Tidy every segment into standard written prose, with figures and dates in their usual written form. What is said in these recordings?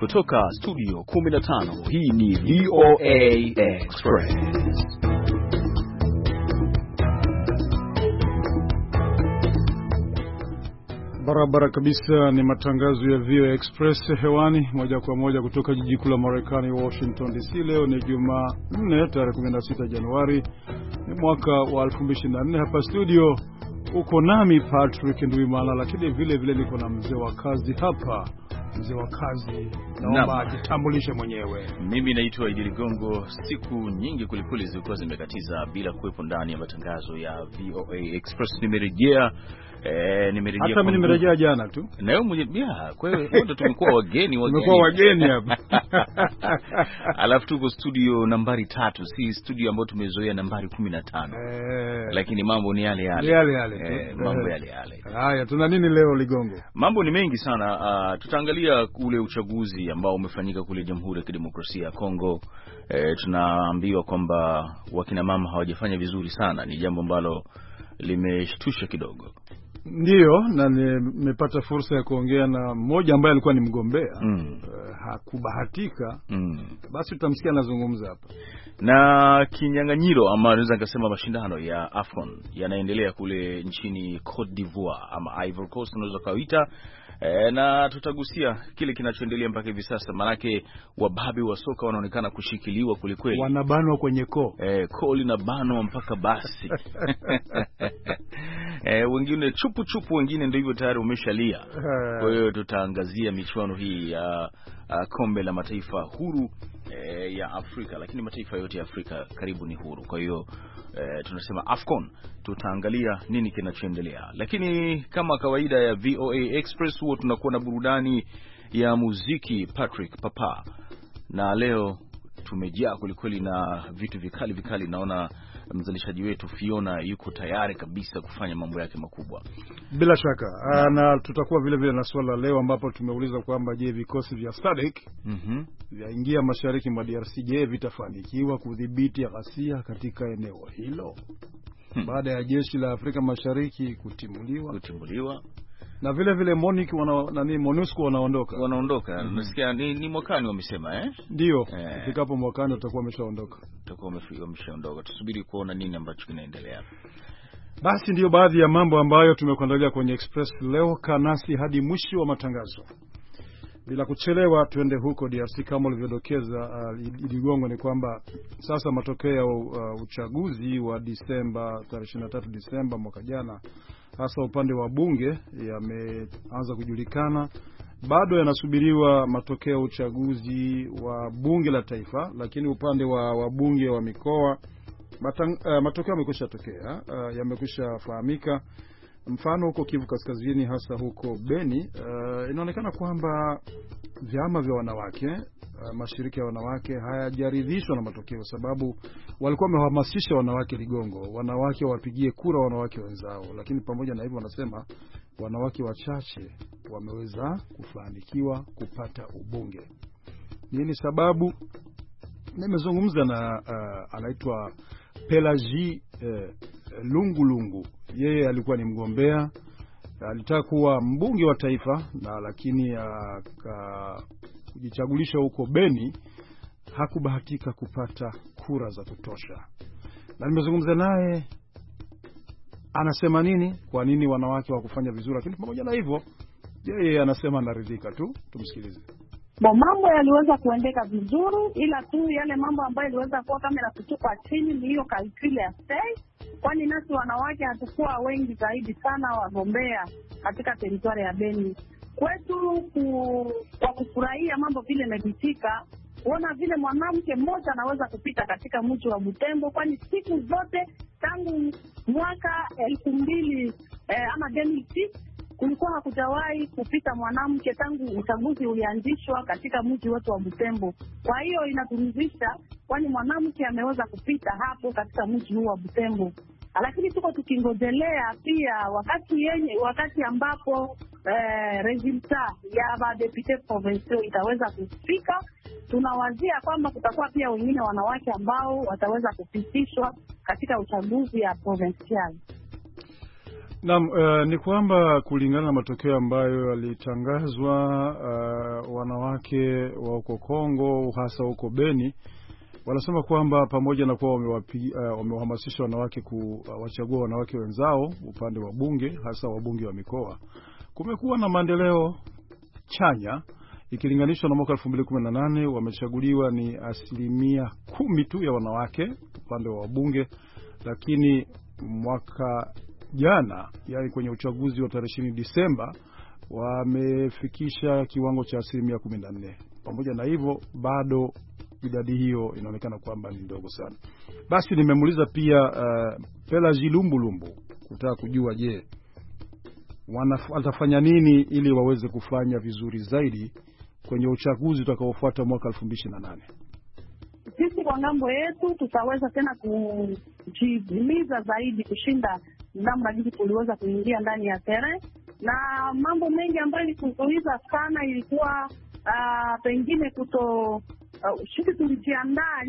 Kutoka studio 15, hii ni VOA Express. Barabara kabisa, ni matangazo ya VOA Express hewani moja kwa moja kutoka jiji kuu la Marekani, Washington DC. Leo ni Jumanne tarehe 16 Januari ni mwaka wa 2024. Hapa studio uko nami Patrick Ndwimana, lakini vile vile niko na mzee wa kazi hapa. Mzee wa kazi, naomba ajitambulishe mwenyewe. Mimi naitwa Idi Ligongo. Siku nyingi kulikuli zilikuwa zimekatiza bila kuwepo ndani ya matangazo ya VOA Express. Nimerejea hata mimi nimerejea jana tu. Na wewe mwenyewe kwa hiyo wote tumekuwa wageni hapa. Alafu tuko studio nambari 3, si studio ambayo tumezoea nambari 15. Lakini mambo ni yale. Mambo yale. Haya, tuna nini leo Ligongo? Mambo ni mengi sana. Tutaangalia ule uchaguzi ambao umefanyika kule Jamhuri ya Kidemokrasia ya Kongo. Tunaambiwa kwamba wakina mama hawajafanya vizuri sana. Ni jambo ambalo limeshtusha kidogo. Ndiyo, na nimepata fursa ya kuongea na mmoja ambaye alikuwa ni mgombea. Hakubahatika. Basi tutamsikia anazungumza hapa. Na kinyang'anyiro ama naweza nikasema mashindano ya AFCON yanaendelea kule nchini Cote d'Ivoire ama Ivory Coast unaweza kawaita. Na tutagusia kile kinachoendelea mpaka hivi sasa, manake wababe wa soka wanaonekana kushikiliwa kulikweli. Wanabanwa kwenye koo linabanwa mpaka basi. Wengine chupu, wengine ndio hivyo tayari umeshalia. Kwa hiyo tutaangazia michuano hii ya kombe la mataifa huru ya Afrika, lakini mataifa yote ya Afrika karibu ni huru. Kwa hiyo tunasema AFCON, tutaangalia nini kinachoendelea. Lakini kama kawaida ya VOA Express huwa tunakuwa na burudani ya muziki Patrick Papa. Na leo tumejaa kweli na vitu vikali. Naona mzalishaji wetu Fiona yuko tayari kabisa kufanya mambo yake makubwa. Bila shaka. Na tutakuwa vile vile na swala leo ambapo tumeuliza kwamba je, vikosi vya SADC vyaingia mashariki mwa DRC, je, vitafanikiwa kudhibiti ghasia katika eneo hilo baada ya jeshi la Afrika Mashariki kutimuliwa. Na vile vile MONUSCO wanaondoka. Nasikia ni mwakani wamesema Ndio, ifikapo mwakani utakuwa wameshaondoka. Tusubiri kuona nini ambacho kinaendelea. Basi ndio baadhi ya mambo ambayo tumekuandalia kwenye Express leo. Kanasi hadi mwisho wa matangazo. Bila kuchelewa tuende huko DRC. Kama ulivyodokeza Ligongo, ni kwamba sasa matokeo ya uchaguzi wa Disemba, tarehe 23 Disemba mwaka jana, hasa upande wa bunge, yameanza kujulikana. Bado yanasubiriwa matokeo ya uchaguzi wa bunge la taifa, lakini upande wa bunge wa mikoa matokeo yamekwisha tokea, yamekwisha fahamika. Mfano huko Kivu Kaskazini, hasa huko Beni, inaonekana kwamba vyama vya wanawake, mashirika ya wanawake hayajaridhishwa na matokeo, sababu walikuwa wamehamasisha wanawake Ligongo, wanawake wapigie kura wanawake wenzao, lakini pamoja na hivyo wanasema wanawake wachache wameweza kufanikiwa kupata ubunge. Nini sababu? Nimezungumza na anaitwa Pelagie Lungu. Yeye alikuwa ni mgombea, alitaka kuwa mbunge wa taifa, na lakini kujichagulisha huko Beni hakubahatika kupata kura za kutosha. Na nimezungumza naye, anasema nini, kwa nini wanawake hawakufanya vizuri, lakini pamoja na hivyo yeye anasema anaridhika tu. Tumsikilize. Mambo yaliweza kuendeka vizuri, ila tu yale mambo ambayo yaliweza kuwa kama kutupa chini ni hiyo kalkule ya stay, kwani nasi wanawake hatakuwa wengi zaidi sana wagombea katika teritwari ya Beni. Kwetu kwa kufurahia mambo vile yamepitika, kuona vile mwanamke mmoja anaweza kupita katika mji wa Butembo, kwani siku zote tangu mwaka 2000 ama 2006 kulikuwa hakujawahi kupita mwanamke tangu uchaguzi ulianzishwa katika mji wetu wa Butembo. Kwa hiyo inatumizisha, kwani mwanamke ameweza kupita hapo katika mji huu wa Butembo. Lakini tuko tukingojelea pia wakati ambapo resulta ya badepute provinciaux itaweza kufika. Tunawazia kwamba kutakuwa pia wengine wanawake ambao wataweza kupitishwa katika uchaguzi ya provincial. Naam, ni kwamba kulingana na matokeo ambayo yalitangazwa, wanawake wa huko Kongo hasa huko Beni wanasema kwamba pamoja na kuwa wamewahamasisha wanawake kuwachagua wanawake wenzao upande wa bunge, hasa wabunge wa mikoa, kumekuwa na maendeleo chanya ikilinganishwa na mwaka 2018. Wamechaguliwa ni 10% tu ya wanawake upande wa wabunge, lakini mwaka jana, yani kwenye uchaguzi wa tarehe 20 Disemba, wamefikisha kiwango cha 14%. Pamoja na hivyo bado idadi hiyo inaonekana kwamba ni ndogo sana. Basi nimemuuliza pia Pelagie Lumbulumbu kutaka kujua je, watafanya nini ili waweze kufanya vizuri zaidi kwenye uchaguzi utakaofuata mwaka 2028. Sisi kwa ngambo yetu tutaweza tena kujihimiza zaidi kushinda namna jinsi tuliweza kuingia ndani ya tere, na mambo mengi ambayo ilikuzuiza sana ilikuwa pengine sisi tulijiandaa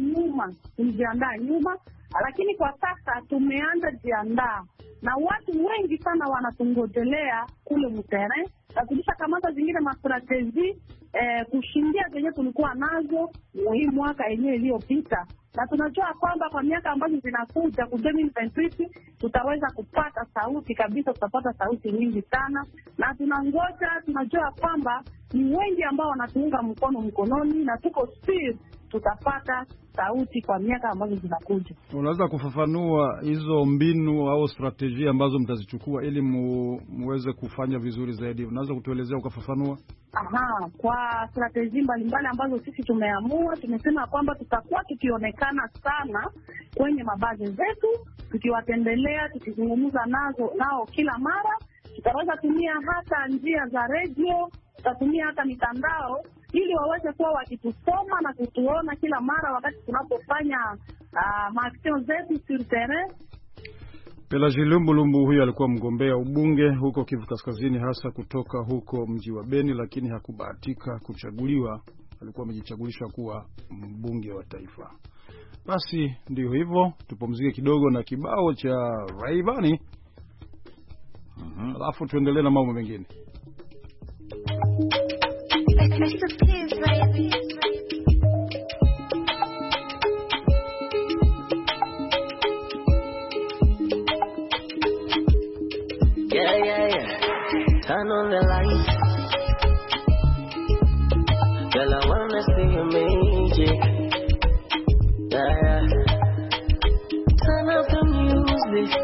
nyuma, lakini kwa sasa tumeanza jiandaa na watu wengi sana wanatungojelea kule mtere, na tulishakamata zingine mastrategi kushindia zenye tulikuwa nazo hii mwaka yenyewe iliyopita, na tunajua kwamba kwa miaka ambazo zinakuja ku 2023 tutaweza kupata sauti kabisa, tutapata sauti nyingi sana, na tunajua kwamba ni wengi ambao wanatuunga mkononi, na tuko sure tutapata sauti kwa miaka ambazo zinakuja. Unaweza kufafanua hizo mbinu au strategia ambazo mtazichukua ili muweze kufanya vizuri zaidi? Unaweza kutuelezea ukafafanua? Kwa strategia mbalimbali ambazo sisi tumesema kwamba tutakuwa tukionekana sana kwenye mabazi zetu, tukiwatembelea, tukizungumza nao kila mara. Tutaweza tumia hata njia za radio, tutatumia hata mitandao ili waweze kuwa wakitusoma na kutuona kila mara wakati tunapofanya maaction zetu sur terrain. Pelagie Lumbulumbu huyu alikuwa mgombea ubunge huko Kivu Kaskazini, hasa kutoka huko mji wa Beni, lakini hakubahatika kuchaguliwa. Alikuwa amejichagulisha kuwa mbunge wa taifa. Basi ndio hivyo, tupumzike kidogo na kibao cha Rayvanny. Alafu tuendelee na mambo mengine. Turn on the lights, girl, I wanna see your magic. Yeah. Turn up the music,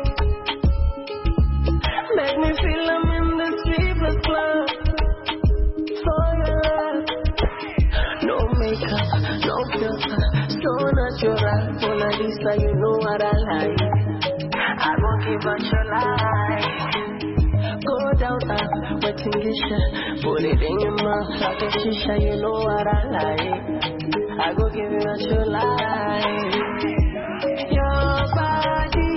make me feel I'm in the sleepless club. For your love, no makeup, no filter, so natural. Mona Lisa, you know what I like. I won't give up your life. Go down, wetting this, put it in your mouth like a shisha, you know what I like. I go give you what you like. Your body,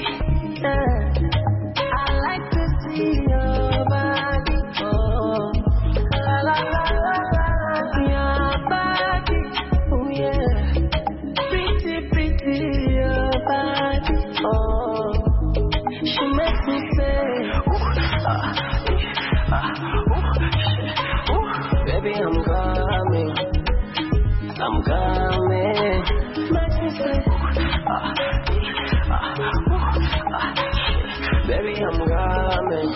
I like to see your body. Oh, la la la la, your body, oh yeah. Pretty, pretty, your body, oh. She makes me say, baby, I'm coming. Makes me say, baby, I'm coming.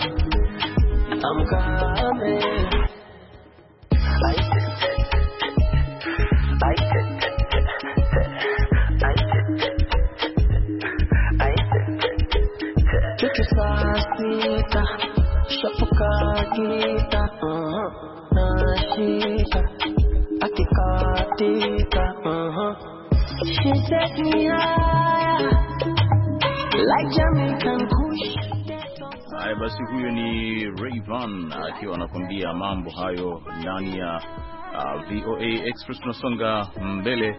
Tukisasita, shapukagita, nashika, akikatika, she take me higher, like Jamaican Kush. Haya basi, huyo ni Rayvanny akiwa anakuambia mambo hayo ndani ya VOA Express. Tunasonga mbele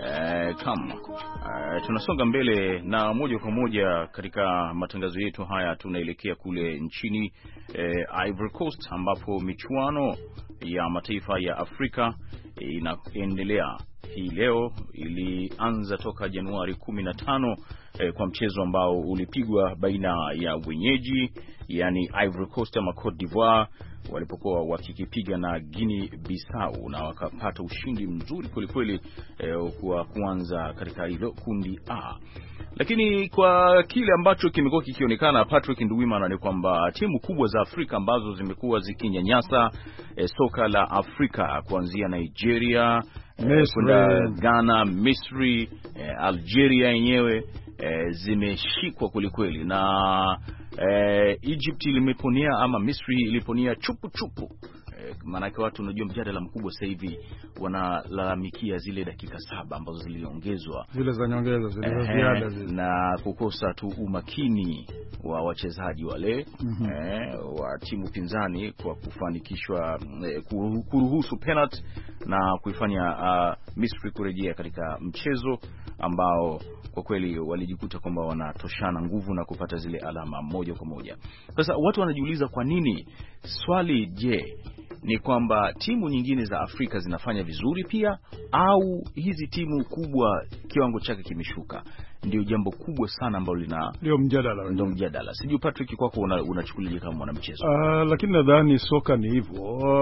tunasonga mbele na moja kwa moja katika matangazo yetu haya. Tunaelekea kule nchini Ivory Coast, ambapo michuano ya mataifa ya Afrika inaendelea hii leo. Ilianza toka Januari 15 kwa mchezo ambao ulipigwa baina ya wenyeji yani Ivory Coast ama Cote d'Ivoire walipokuwa wakikipiga na Guinea Bissau na wakapata ushindi mzuri kwelikweli kwa kuanza katika hilo kundi A. Lakini kwa kile ambacho kimekuwa kikionekana, Patrick Nduwimana, ni kwamba timu kubwa za Afrika ambazo zimekuwa zikinyanyasa soka la Afrika kuanzia Nigeria, kwenda Ghana, Misri, Algeria yenyewe zimeshikwa kwelikweli, na Egypt ilimeponea ama Misri iliponea chupu chupu. Maanake watu, unajua, mjadala mkubwa sasa hivi wanalalamikia zile dakika 7 ambazo ziliongezwa, zile za nyongeza, zile za ziada zile, na kukosa tu umakini wa wachezaji wale wa timu pinzani kwa kufanikishwa kuruhusu penalty na kuifanya Misri kurejea katika mchezo ambao kwa kweli walijikuta kwamba wanatoshana nguvu na kupata zile alama moja kwa moja. Sasa watu wanajiuliza kwa nini? Swali, je, ni kwamba timu nyingine za Afrika zinafanya vizuri pia, au hizi timu kubwa kiwango chake kimeshuka? Ndio jambo kubwa sana ambalo ndio mjadala. Sijui Patrick, kwako unachukulia kama mwanamchezo? Lakini nadhani soka ni hivyo.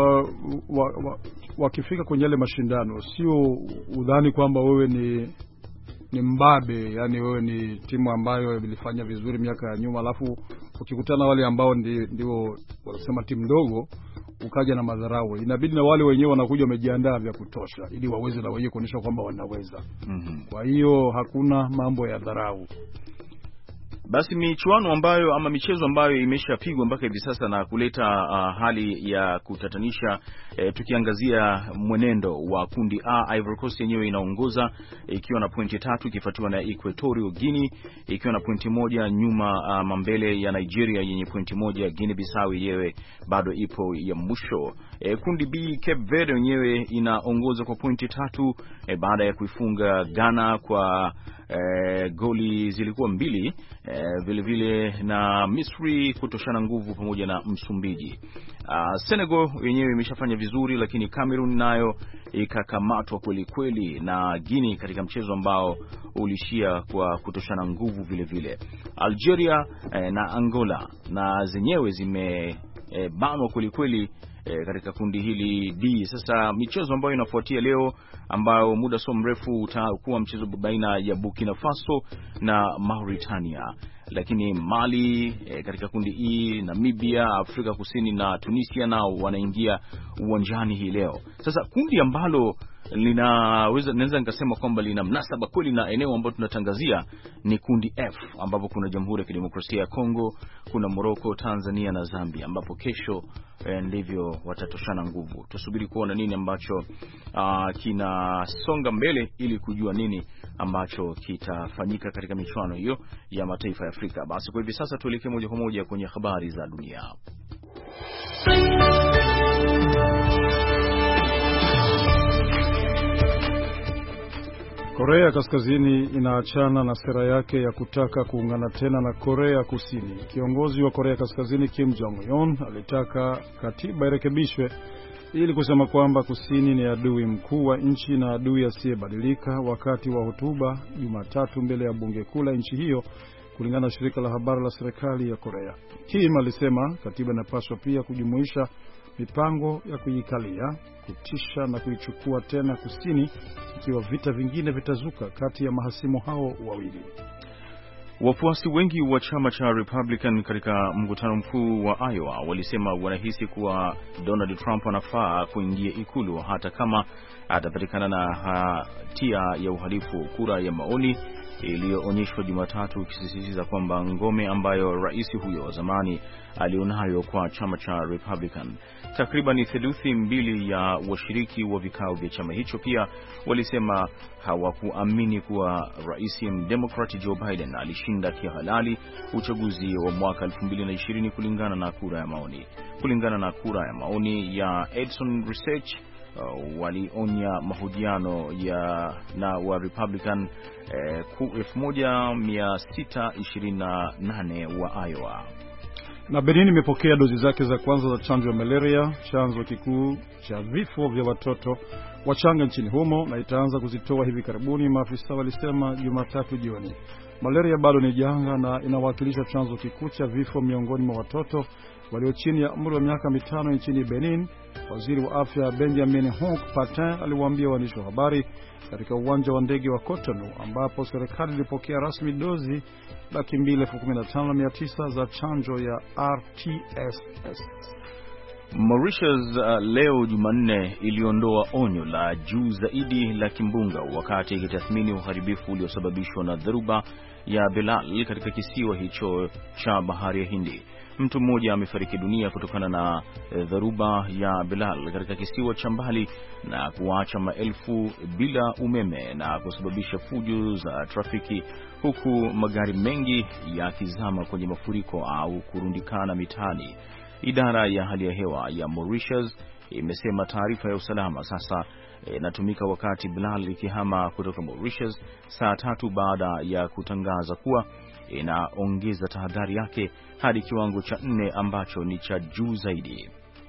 Wakifika kwenye yale mashindano, sio udhani kwamba wewe ni mbabe, yani wewe ni timu ambayo ilifanya vizuri miaka ya nyuma, alafu ukikutana wale ambao ndio wanasema timu ndogo ukaja na madharau. Inabidi na wale wenyewe wanakuja wamejiandaa vya kutosha ili waweze na wenyewe kuonyesha kwamba wanaweza. Kwa hiyo hakuna mambo ya dharau. Basi michuano ambayo ama michezo ambayo imeshapigwa mpaka hivi sasa na kuleta hali ya kutatanisha, tukiangazia mwenendo wa kundi A, Ivory Coast yenyewe inaongoza ikiwa na pointi 3, ikifuatiwa na Equatorial Guinea ikiwa na pointi 1, nyuma mambele ya Nigeria yenye pointi 1. Guinea Bissau yenyewe bado ipo ya mwisho. Kundi B, Cape Verde yenyewe inaongoza kwa pointi 3 baada ya kuifunga Ghana kwa goli zilikuwa 2, vile vile na Misri kutoshana nguvu pamoja na Msumbiji. Senegal yenyewe imeshafanya vizuri, lakini Cameroon nayo ikakamatwa kweli kweli na Guinea katika mchezo ambao ulishia kwa kutoshana nguvu vile vile. Algeria na Angola na zenyewe zimebanwa kweli kweli katika kundi hili D. Sasa michezo ambayo inafuatia leo, ambao muda so mrefu utakuwa mchezo baina ya Burkina Faso na Mauritania, lakini Mali katika kundi E, Namibia, Afrika Kusini na Tunisia nao wanaingia uwanjani hii leo. Sasa kundi ambalo naweza nikasema kwamba lina mnasaba kweli na eneo ambalo tunatangazia ni kundi F, ambapo kuna Jamhuri ya Kidemokrasia ya Kongo, kuna Morocco, Tanzania na Zambia, ambapo kesho ndivyo watatoshana nguvu. Tusubiri kuona nini ambacho kinasonga mbele ili kujua nini ambacho kitafanyika katika michuano hiyo ya mataifa ya Afrika. Basi kwa hivi sasa tuelekee moja kwa moja kwenye habari za dunia. Korea Kaskazini inaachana na sera yake ya kutaka kuungana tena na Korea Kusini. Kiongozi wa Korea Kaskazini Kim Jong-un alitaka katiba irekebishwe ili kusema kwamba Kusini ni adui mkuu wa nchi na adui asiyebadilika, wakati wa hotuba Jumatatu mbele ya bunge kuu la nchi hiyo, kulingana na shirika la habari la serikali ya Korea. Kim alisema katiba inapaswa pia kujumuisha mipango ya kuikalia, kutisha na kuichukua tena Kusini ikiwa vita vingine vitazuka kati ya mahasimu hao wawili. Wafuasi wengi wa chama cha Republican katika mkutano mkuu wa Iowa walisema wanahisi kuwa Donald Trump anafaa kuingia ikulu hata kama atapatikana na hatia ya uhalifu. Kura ya maoni iliyoonyeshwa Jumatatu ikisisitiza kwamba ngome ambayo rais huyo wa zamani alionayo kwa chama cha Republican. Takriban theluthi mbili ya washiriki wa vikao vya chama hicho pia walisema hawakuamini kuwa rais Democrat Joe Biden alishinda kihalali uchaguzi wa mwaka 2020 kulingana na kura ya maoni. Kulingana na kura ya maoni ya Edison Research, walionya mahojiano na wa Republican 1628 wa Iowa. Na Benin imepokea dozi zake za kwanza za chanjo ya malaria, chanzo kikuu cha vifo vya watoto wachanga nchini humo, na itaanza kuzitoa hivi karibuni, maafisa walisema Jumatatu jioni. Malaria bado ni janga na inawakilisha chanzo kikuu cha vifo miongoni mwa watoto walio chini ya umri wa miaka 5 nchini Benin. Waziri wa afya Benjamin Honk Patin aliwaambia waandishi wa habari katika uwanja wa ndege wa Cotonou, ambapo serikali ilipokea rasmi dozi 215,900 za chanjo ya RTSS. Mauritius leo Jumanne iliondoa onyo la juu zaidi la kimbunga wakati ikitathmini uharibifu uliosababishwa na dharuba ya Belal katika kisiwa hicho cha bahari ya Hindi. Mtu mmoja amefariki dunia kutokana na dharuba ya Belal katika kisiwa cha mbali na kuacha maelfu bila umeme na kusababisha fujo za trafiki, huku magari mengi yakizama kwenye mafuriko au kurundikana mitaani. Idara ya hali ya hewa ya Mauritius imesema taarifa ya usalama sasa inatumika wakati Belal ikihama kutoka Mauritius saa 3 baada ya kutangaza kuwa inaongeza tahadhari yake hadi kiwango cha 4 ambacho ni cha juu zaidi.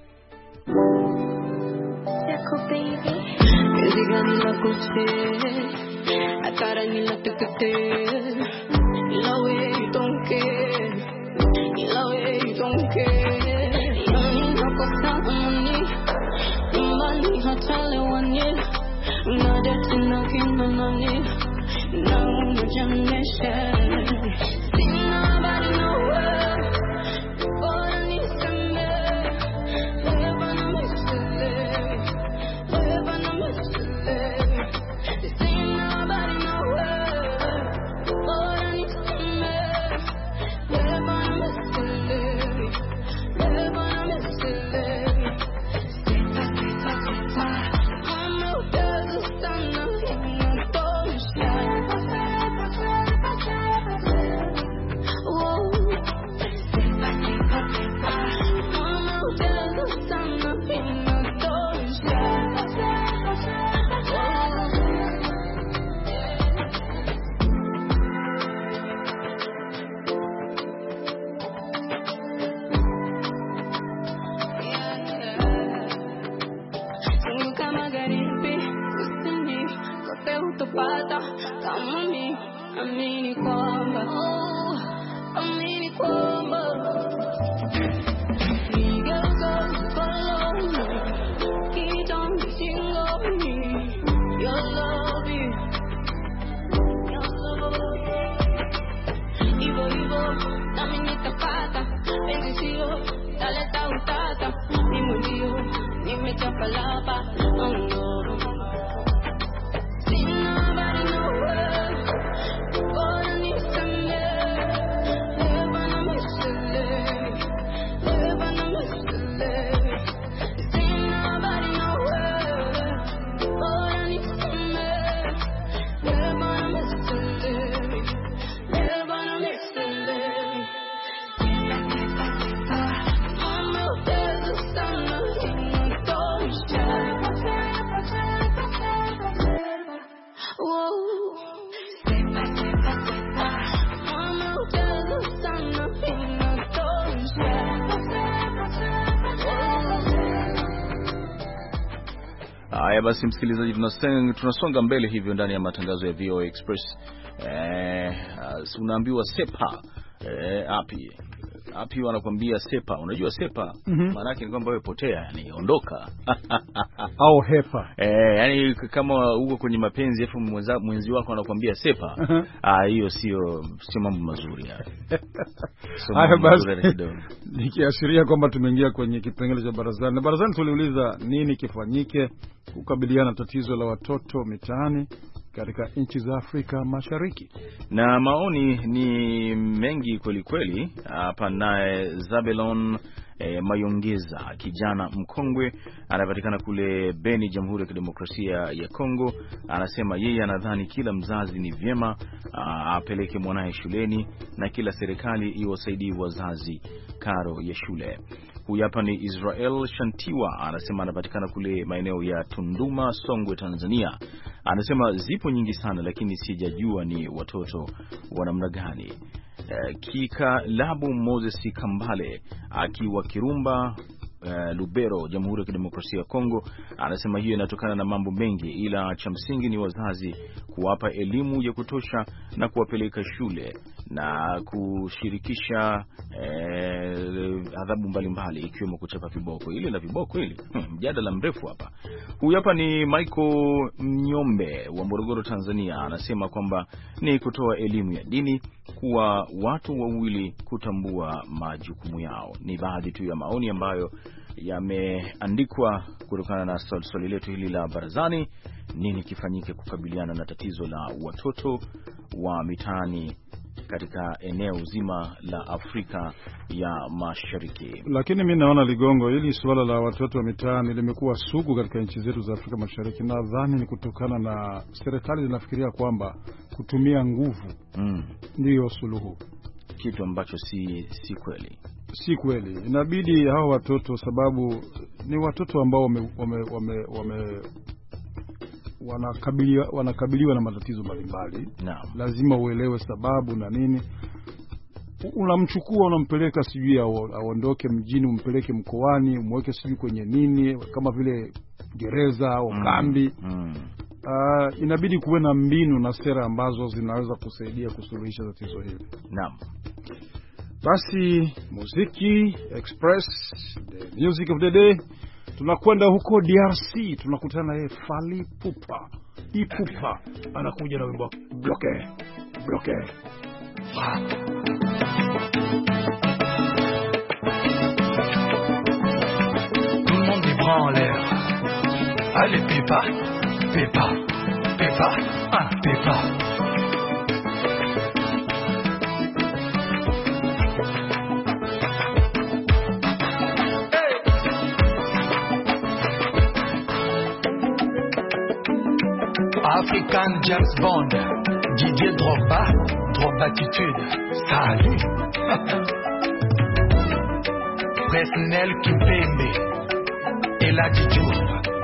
Haya basi, msikilizaji, tunasonga mbele hivyo ndani ya matangazo ya VOA Express. Unaambiwa sepa api wanakuambia sepa. Unajua sepa maana yake ni kwamba wewe potea, yani ondoka au hepa. Yani kama uko kwenye mapenzi afu mwenzi wako anakuambia sepa, hiyo sio mambo mazuri haya. Haya basi, nikiashiria kwamba tumeingia kwenye kipengele cha barazani. Na barazani tuliuliza nini kifanyike kukabiliana na tatizo la watoto mitaani katika nchi za Afrika Mashariki. Na maoni ni mengi kweli kweli. Hapa naye Zabelon Mayongeza, kijana mkongwe, anapatikana kule Beni, Jamhuri ya Kidemokrasia ya Kongo. Anasema yeye anadhani kila mzazi ni vyema apeleke mwanae shuleni na kila serikali iwasaidie wazazi karo ya shule. Huyu hapa ni Israel Shantiwa, anasema anapatikana kule maeneo ya Tunduma, Songwe, Tanzania. Anasema zipo nyingi sana, lakini sijajua ni watoto wa namna gani. Kikalabu Moses Kambale akiwa Kirumba Lubero, Jamhuri ya Kidemokrasia ya Kongo, anasema hiyo inatokana na mambo mengi, ila cha msingi ni wazazi kuwapa elimu ya kutosha na kuwapeleka shule na kushirikisha adhabu mbalimbali ikiwemo kuchapa viboko. Ile na viboko ile mjadala mrefu hapa. Huyu hapa ni Michael Mnyombe wa Morogoro, Tanzania, anasema kwamba ni kutoa elimu ya dini, kuwa watu wawili kutambua majukumu yao. Ni baadhi tu ya maoni ambayo yameandikwa kutokana na swali letu hili la barazani, nini kifanyike kukabiliana na tatizo la watoto wa mitaani katika eneo zima la Afrika ya Mashariki. Lakini mimi naona Ligongo, hili suala la watoto wa mitaani limekuwa sugu katika nchi zetu za Afrika Mashariki. Nadhani ni kutokana na serikali zinafikiria kwamba kutumia nguvu ndiyo suluhu, kitu ambacho si kweli. Si kweli. Inabidi hao watoto, sababu ni watoto ambao wanakabiliwa na matatizo mbalimbali. Lazima uelewe sababu na nini. Unamchukua unampeleka sijui aondoke mjini, umpeleke mkoani, umweke sijui kwenye nini kama vile gereza au kambi. Inabidi kuwe na mbinu na sera ambazo zinaweza kusaidia kusuluhisha tatizo hili. Naam. Basi muziki express, the music of the day. Tunakwenda huko DRC, tunakutana na Fally Ipupa. Ipupa anakuja na wimbo bloke. Tout le monde les bras en l'air. Allez Pépa, Pépa, Pépa, Pépa. African James Bond, Didier Drogba, Drogbatitude, salut. Presnel Kimpembe, Ella Diouf,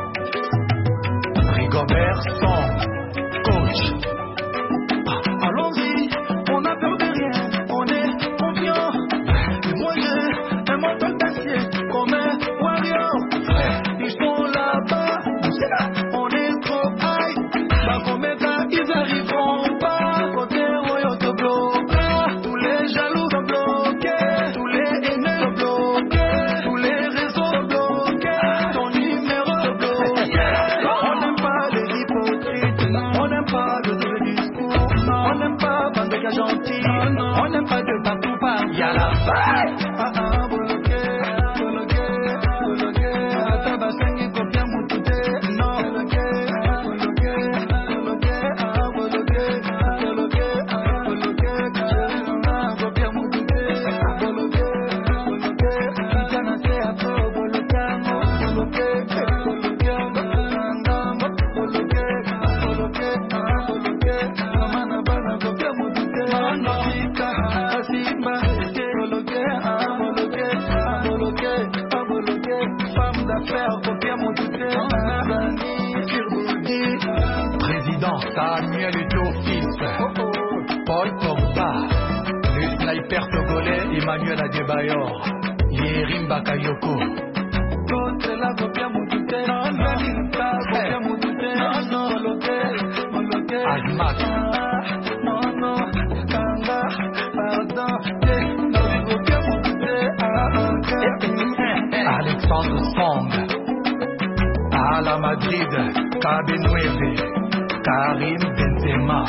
Rigobert Song, coach. Allons-y, on n'a peur de rien, on est confiant. Et moi j'ai un mental d'acier comme un warrior. Ils sont là-bas, c'est là, on est trop high. Ils arriveront pas, côté royaume te bloque. Tous les jaloux te bloquent, tous les haineux te bloquent, tous les réseaux te bloquent, ton numéro te bloque. On n'aime pas les hypocrites, on n'aime pas le double discours, on n'aime pas bande de gars gentils, on n'aime pas de partout par. Y'a la faille. Président Samuel Eto'o-Fils, Paul Pogba, le sniper togolais Emmanuel Adebayor, Yerim Bakayoko. Azmat, Alexandre Song, Ala Madrid, Cabe9, Karim Benzema.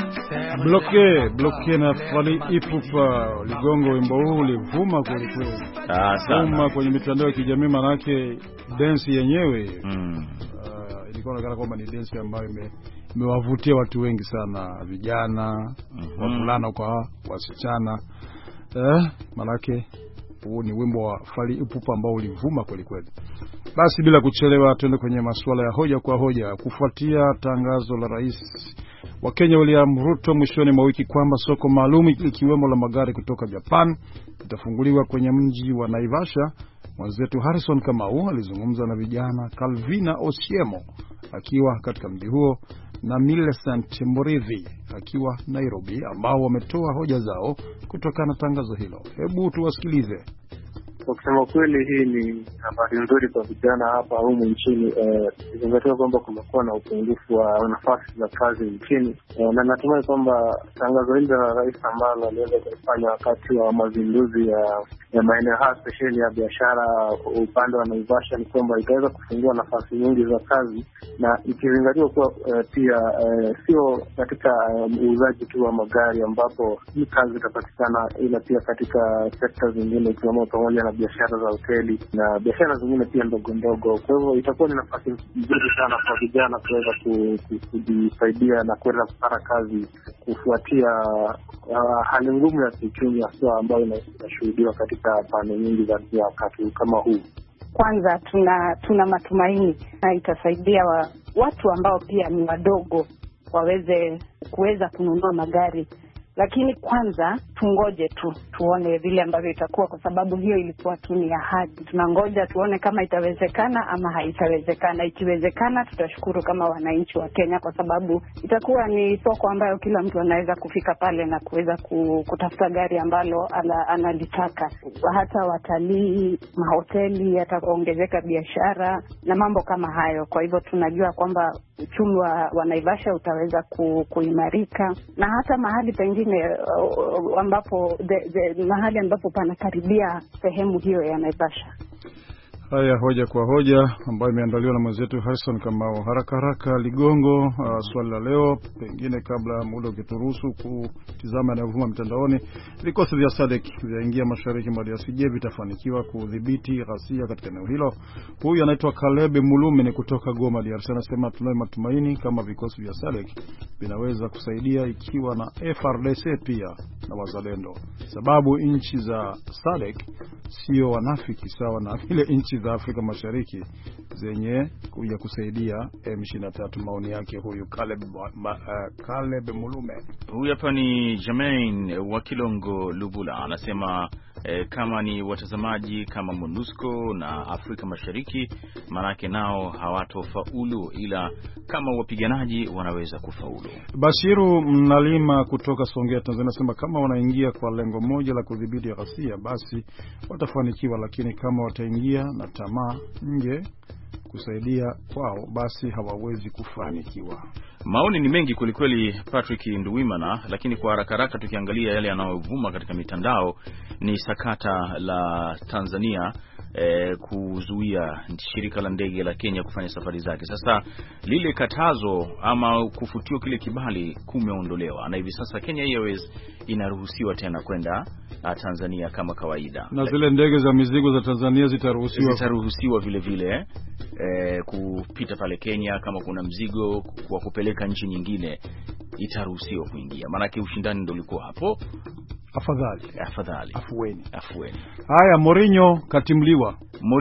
Bloke na Fally Ipupa. Ligongo, wimbo huu ulivuma kweli kweli. Vuma kwenye mitandao ya kijamii, manake dance yenyewe ilikuwa inaonekana kwamba ni dance ambayo imewavutia watu wengi sana, vijana, wavulana kwa wasichana. Manake huu ni wimbo wa Fally Ipupa ambao ulivuma kweli kweli. Basi bila kuchelewa tuende kwenye masuala ya hoja kwa hoja. Kufuatia tangazo la Rais wa Kenya William Ruto mwishoni mwa wiki kwamba soko maalum ikiwemo la magari kutoka Japan itafunguliwa kwenye mji wa Naivasha, mwenzetu Harrison Kamau alizungumza na vijana Calvina Osiemo akiwa katika mji huo na Millicent Murithi akiwa Nairobi, ambao wametoa hoja zao kutokana na tangazo hilo. Hebu tuwasikilize. Kwa kusema kweli, hii ni habari nzuri kwa vijana hapa humu nchini, ikizingatia kwamba kumekuwa na upungufu wa nafasi za kazi nchini, na natumai kwamba tangazo hili la rais ambalo aliweza kulifanya wakati wa mazinduzi ya maeneo haya spesheli ya biashara upande wa Naivasha ni kwamba itaweza kufungua nafasi nyingi za kazi, na ikizingatiwa kuwa pia sio katika uuzaji tu wa magari ambapo hii kazi itapatikana, ila pia katika sekta zingine ikiwemo pamoja na biashara za hoteli na biashara zingine pia ndogo ndogo. Kwa hivyo itakuwa ni nafasi nzuri sana kwa vijana kuweza kujisaidia na kuweza kupata kazi kufuatia hali ngumu ya kiuchumi hasa ambayo inashuhudiwa katika pande nyingi za wakati kama huu. Kwanza tuna matumaini na itasaidia watu ambao pia ni wadogo kuweza kununua magari. Lakini kwanza tungoje tuone vile ambavyo itakuwa, kwa sababu hiyo ilikuwa tu ni ahadi. Tunangoja tuone kama itawezekana ama haitawezekana. Ikiwezekana tutashukuru kama wananchi wa Kenya, kwa sababu itakuwa ni soko ambayo kila mtu anaweza kufika pale na kuweza kutafuta gari ambalo analitaka. Hata watalii, mahoteli yataongezeka, biashara na mambo kama hayo. Kwa hivyo tunajua kwamba uchumi wa Naivasha utaweza kuimarika, na hata mahali pengine mahali ambapo panakaribia sehemu hiyo ya Naivasha. Haya, hoja kwa hoja ambayo imeandaliwa na mwenzetu Harrison Kamau. Haraka Ligongo, swali la leo, pengine kabla muda ukituruhusu kutizama yanayovuma mtandaoni. Vikosi vya SADC vyaingia mashariki mwa DRC, vitafanikiwa kudhibiti ghasia katika eneo hilo? Huyu anaitwa Caleb Mulume, ni kutoka Goma, DRC, anasema tunayo matumaini kama vikosi vya SADC vinaweza kusaidia ikiwa na FRDC pia na wazalendo, sababu nchi za SADC sio wanafiki sawa na vile nchi za Afrika Mashariki zenye kuja kusaidia M23. Maoni yake huyu Caleb Mulume. Huyu hapa ni Jermaine wa Kilongo Lubula, anasema kama ni watazamaji kama MONUSCO na Afrika Mashariki, manake nao hawatofaulu, ila kama wapiganaji wanaweza kufaulu. Bashiru Mnalima kutoka Songea, Tanzania, anasema kama wanaingia kwa lengo moja la kudhibiti ghasia basi watafanikiwa, lakini kama wataingia na tamaa nje kusaidia kwao basi hawawezi kufanikiwa. Maoni ni mengi kwelikweli, Patrick Nduwimana, lakini kwa haraka tukiangalia yale yanayovuma katika mitandao ni sakata la Tanzania kuzuia shirika la ndege la Kenya kufanya safari zake. Sasa lile katazo ama kufutio kile kibali kumeondolewa, na hivi sasa Kenya Airways inaruhusiwa tena kwenda Tanzania kama kawaida, na zile ndege za mizigo za Tanzania zitaruhusiwa vile vile kupita pale Kenya. Kama kuna mzigo kwa kupeleka nchi nyingine itaruhusiwa kuingia, maana ushindani ndio ulikuwa hapo. Afadhali. Afueni. Haya, Mourinho katimliwa.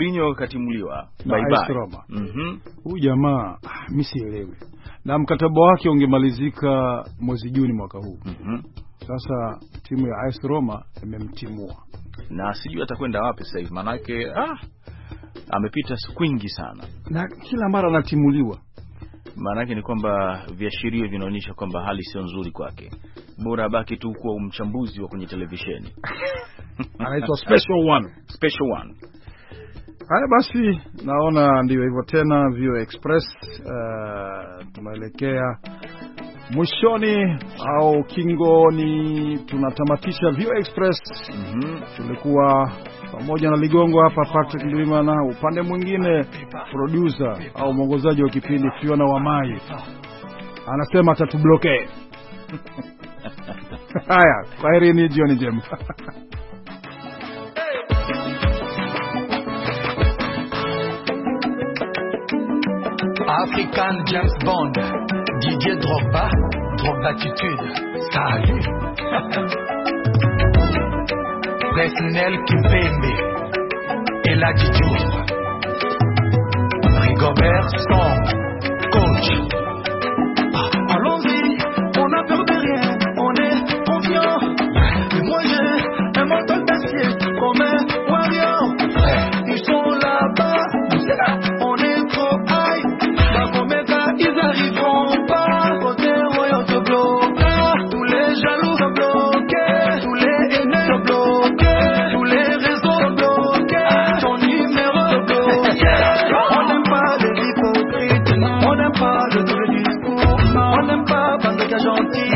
Bye bye. Huyu jamaa mimi sielewi. Na mkataba wake ungemalizika mwezi Juni mwaka huu. Sasa timu ya AS Roma imemtimua. Na sijui atakwenda wapi sasa hivi, manake amepita kwingi sana. Na kila mara anatimuliwa. Maanake ni kwamba viashirio vinaonyesha kwamba hali sio nzuri kwake. Bora baki tu kuwa mchambuzi wa kwenye televisheni. Anaitwa Special One. Haya basi, naona ndio hivyo tena. Vio Express tunaelekea mwishoni au kingoni, tunatamatisha Vio Express. Tulikuwa pamoja na Ligongo hapa, Patrick Ndwimana, upande mwingine producer au mwongozaji wa kipindi Fiona Wamai anasema atatubloke. Haya, kwaherini, jioni njema. African James Bond, Didier Drogba, Drogbatitude, salut. Presnel Kimpembe, Ella Diouf, Rigobert Song, coach. Allons-y, on n'a peur de rien, on est confiant. Et moi j'ai un mental d'acier comme un warrior. Ils sont là-bas, on est trop high. Ils arriveront pas. t'es gentil.